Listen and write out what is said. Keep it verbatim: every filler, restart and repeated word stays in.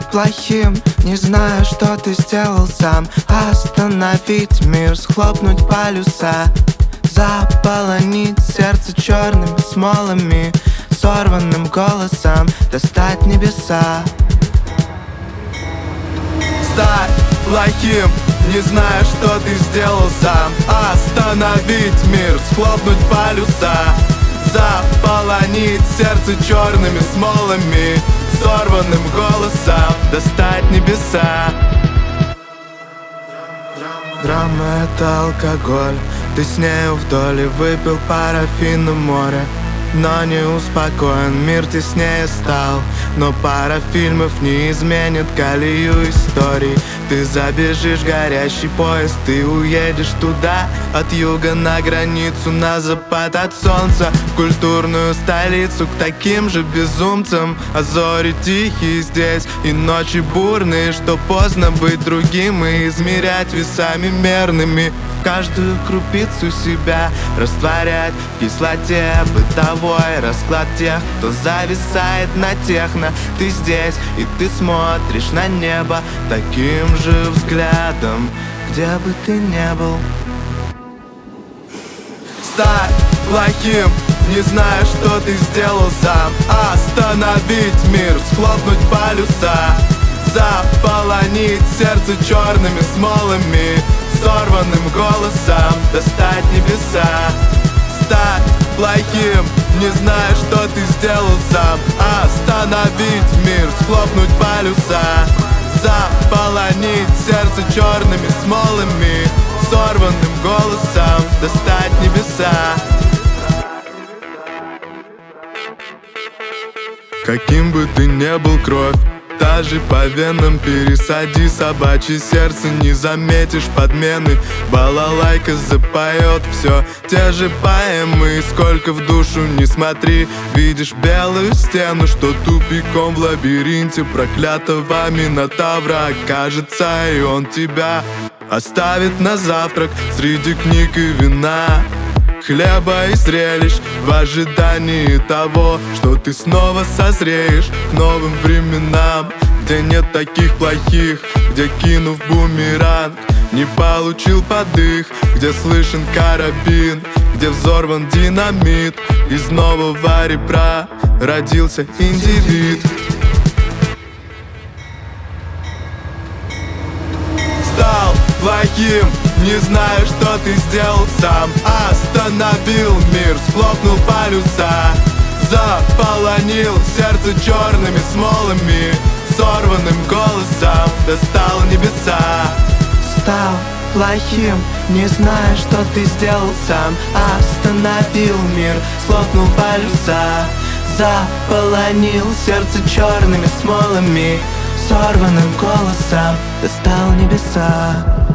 плохим, не знаю, что ты сделал сам. Остановить мир, схлопнуть полюса, заполонить сердце черными смолами, сорванным голосом достать небеса. Стать плохим, не знаю, что ты сделал сам. Остановить мир, схлопнуть полюса, заполонить сердце черными смолами, сорванным голосом достать небеса. Драма — это алкоголь, ты с нею вдоль и выпил парафин в море. Но не успокоен, мир теснее стал, но пара фильмов не изменит колею историй. Ты забежишь в горящий поезд, ты уедешь туда, от юга на границу, на запад от солнца, в культурную столицу, к таким же безумцам. А зори тихие здесь и ночи бурные, что поздно быть другим и измерять весами мерными. Каждую крупицу себя растворять в кислоте бытовой. Расклад тех, кто зависает на техно. Ты здесь и ты смотришь на небо таким же взглядом, где бы ты ни был. Стать плохим, не знаю, что ты сделал сам. Остановить мир, схлопнуть полюса, заполонить сердце черными смолами, сорванным голосом достать небеса. Стать плохим, не знаю, что ты сделал сам. Остановить мир, схлопнуть полюса, заполонить сердце черными смолами, сорванным голосом достать небеса. Каким бы ты ни был, кровь та же по венам, пересади собачье сердце, не заметишь подмены. Балалайка запоет все те же поэмы, сколько в душу не смотри, видишь белую стену, что тупиком в лабиринте проклятого Минотавра окажется, и он тебя оставит на завтрак среди книг и вина, хлеба и зрелищ, в ожидании того, что ты снова созреешь к новым временам, где нет таких плохих, где, кинув бумеранг, не получил подых, где слышен карабин, где взорван динамит, из нового ребра родился индивид. Стал плохим, не знаю, что ты сделал сам. Остановил мир, схлопнул полюса, заполонил сердце черными смолами, сорванным голосом достал небеса. Стал плохим, не знаю, что ты сделал сам. Остановил мир, схлопнул полюса, заполонил сердце черными смолами, сорванным голосом достал небеса.